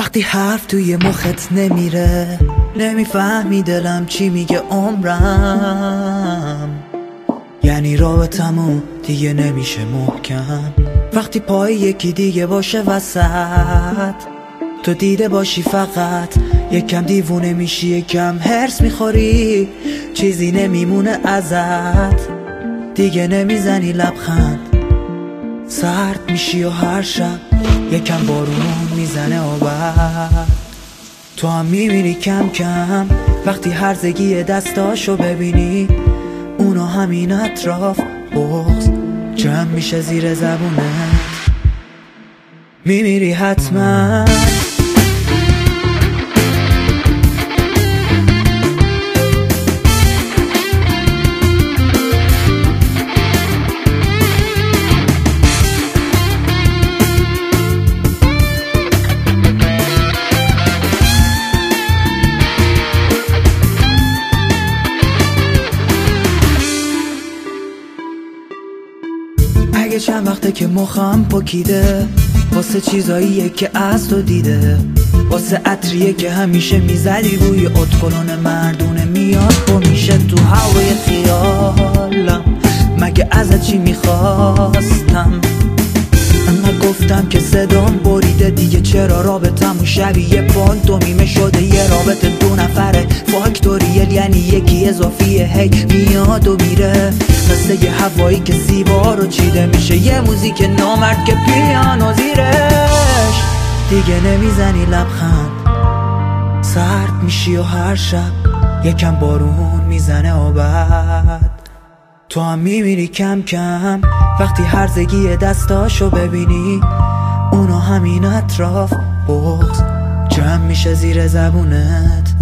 وقتی حرف توی مخت نمیره، نمیفهمی دلم چی میگه عمرم، یعنی رابطمون دیگه نمیشه محکم. وقتی پای یکی دیگه باشه وسط، تو دیده باشی فقط، یکم دیوونه میشی، یکم هرس میخوری، چیزی نمیمونه ازت، دیگه نمیزنی لبخند، سرد میشی و هر شب یکم بارون میزنه و بعد تو هم میبینی کم کم. وقتی هرزگی دستاشو ببینی، اونا همین اطراف بغض جمع میشه زیر زبونت، میمیری حتما. اگه چند وقته که مخم پکیده، واسه چیزاییه که از تو دیده، واسه عطریه که همیشه میزدی روی ادکلون مردونه، میاد با میشه تو هوای خیالم، مگه ازت چی میخواستم؟ انقدر گفتم که صدام بریده دیگه، چرا رابطمون شبیه پانتومیمه شده، یه رابطه دو نفره فاکتوریل، یعنی یکی اضافیه، هی میاد و میره، مثل یه هوایی که زیبا رو چیده میشه، یه موزیک نامرد که پیانو زیرش، دیگه نمیزنی لبخند، سرد میشی و هر شب یکم بارون میزنه و بعد تو هم میمیری کم کم. وقتی هرزگی دستاشو ببینی، اونا همین اطراف بغض جمع میشه زیر زبونت،